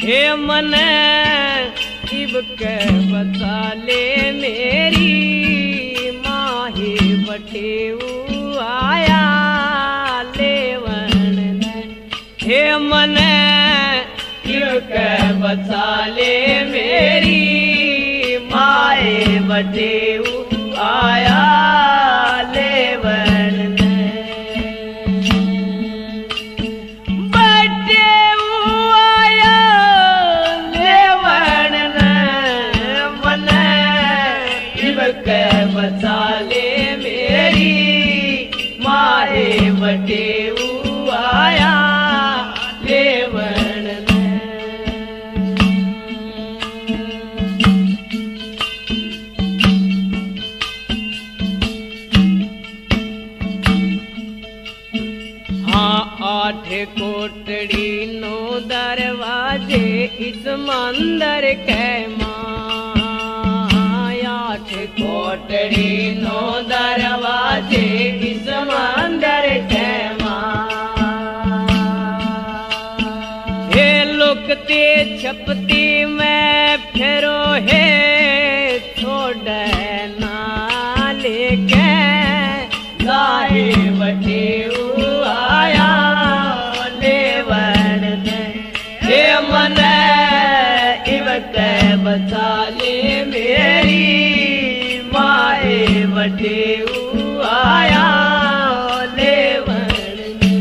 हे मन इब के बता ले मेरी माही बटेऊ आया लेवन ने। हे मन इब के बता ले मेरी माए बटेऊ आया लेवन ने। बटेऊ आया लेवन ने मन इब के बता ले मेरी माए बटेऊ आया लेवन ने। आठ कोटड़ी 9 दरवाजे इस मंदिर के माँ। 8 कोटड़ी 9 दरवाजे इस मंदिर के माँ। हे लुकते छपती में फिरो है छोड़ ना लेके गाहे बटेऊ आया लेवन ने। हे मन इब के बता ले मेरी माए बटेऊ आया लेवन ने।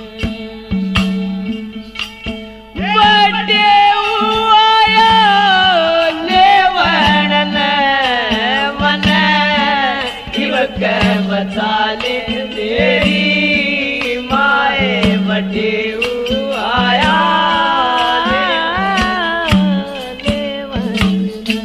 बटेऊ आया लेवन ने मन इब के बता ले मेरी माए बटेऊ आया लेवन ने।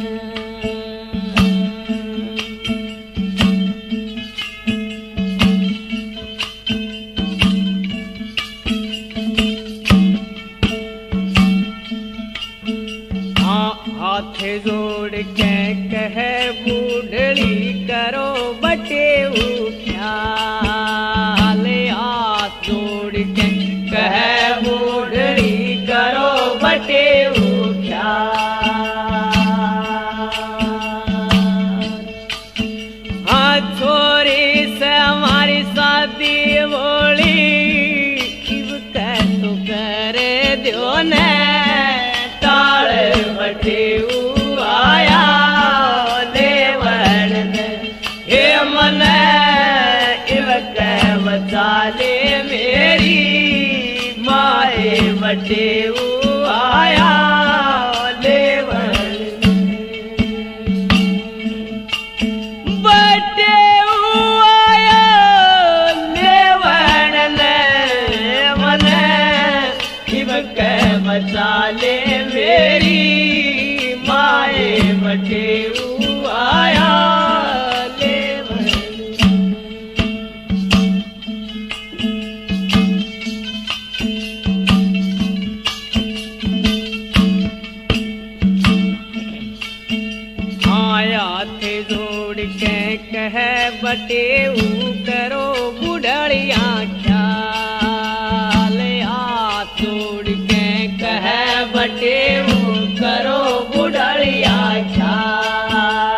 हाथ जोड़ के कहे बूढ़ड़ी करो बटेऊ ख्याल। हाथ जोड़ के कहे बूढ़ड़ी करो बटेऊ ख्याल। हाँ छोरी से हमारी शादी बोली इब के तो करे दो ने ताल बटेऊ आया लेवन ने। हे मन इब के बता ले मेरी माए बटेऊ आया लेवन ने। बटेऊ आया लेवन ने मन इब के बता ले मेरी माए बटेऊ आया लेवन ने। आया थे जोड़ के कहे बटेऊ करो बुढ़िया ख्याल। हाथ जोड़ के कहे बटेऊ करो बुढ़िया ख्याल।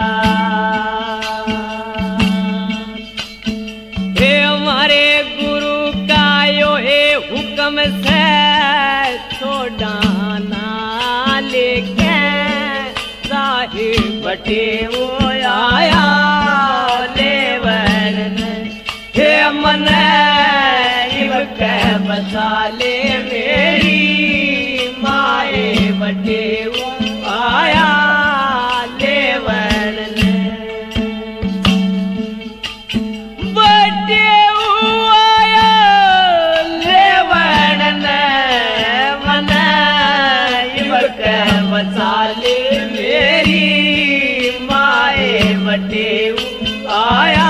हे हमारे गुरु का यो है हुक्म से छोड़ाना लेके साहिब बटेऊ आया लेवन ने। हे मन इब के बता ले मेरी माए बटेऊ आया लेवन ने। बटेऊ आया लेवन ने मन इब के बता ले मेरी माए बटेऊ आया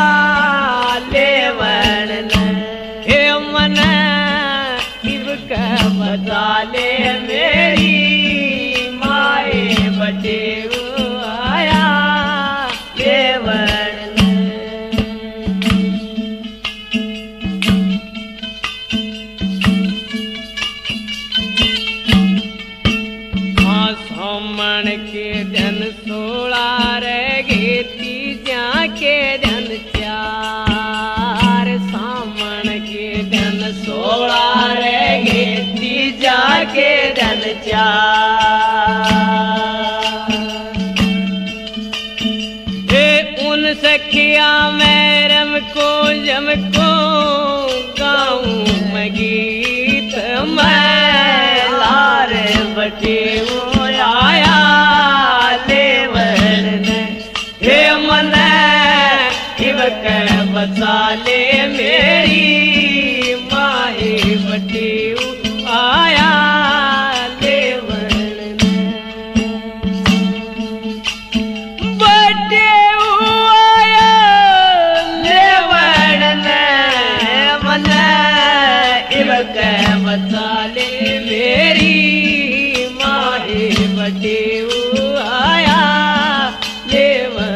लेवन ने। हे मन इब के बता ले मेरी माए बटेऊ आया लेवन ने। उन सखिया मैरम को जमको गाऊं मैं गीत मैं लार बटे वो आया लेवन हे मन इवक बचा ले मेरी माए बटे आया बचा ले मेरी माए बटे आया लेवन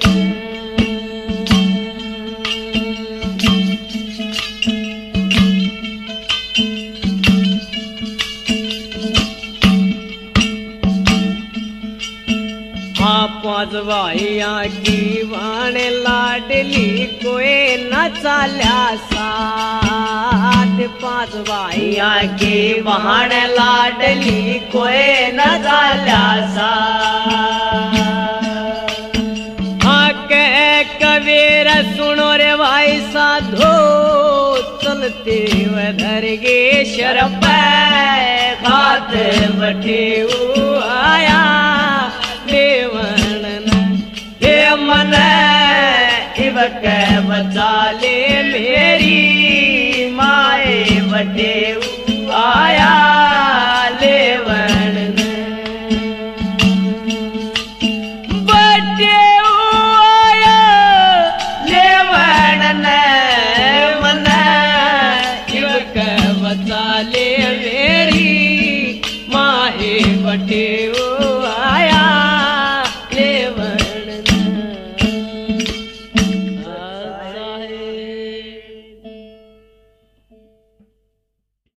पांच भाइया की वाण लाडली कोई न चाल्या साथ पांच भाइया की वाण लाडली कोई न चाल्या साथ के कबीर सुनो रे भाई साधो चलते वधर गे शरप खात बटे आया देवन हे मन इवक बचा ले मेरी माए बटे